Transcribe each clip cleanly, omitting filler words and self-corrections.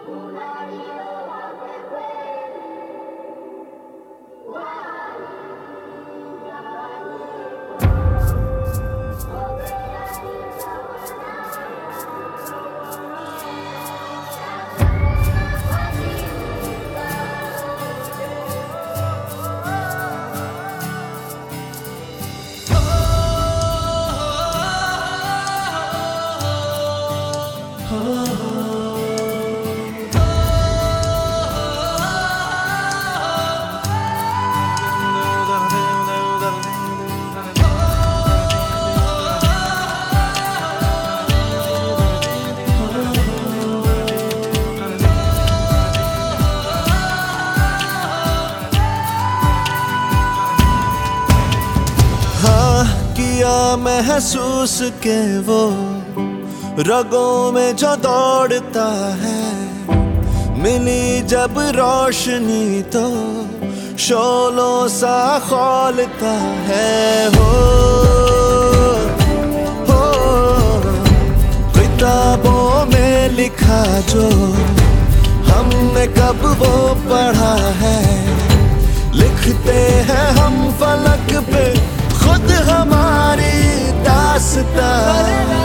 किया महसूस के वो रगों में जो दौड़ता है, मिली जब रोशनी तो शोलों सा खौलता है। हो किताबों में लिखा जो हमने कब वो पढ़ा है, लिखते हैं हम फलक पे खुद हमारी दास्तां।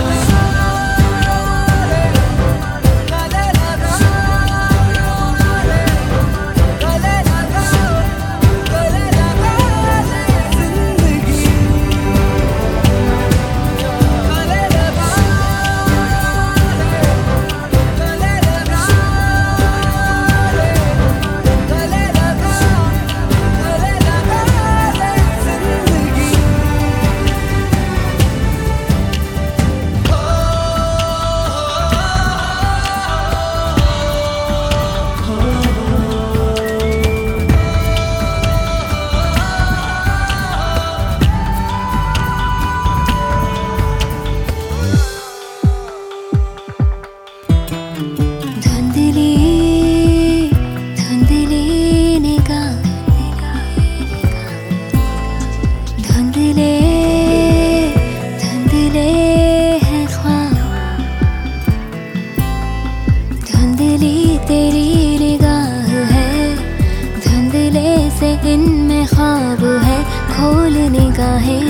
तेरी निगाह है, धुंधले से इनमें ख्वाब है, खोल निगाहें।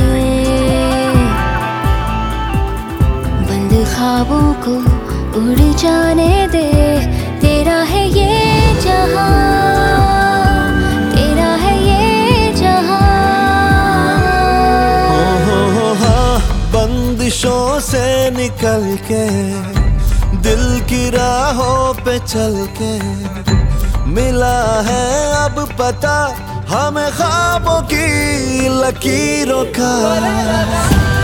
बंद ख्वाबों को उड़ जाने दे, तेरा है ये जहां, तेरा है ये जहां। हाँ, बंदिशों से निकल के दिल की राहों पे चल के मिला है अब पता हमें ख्वाबों की लकीरों का।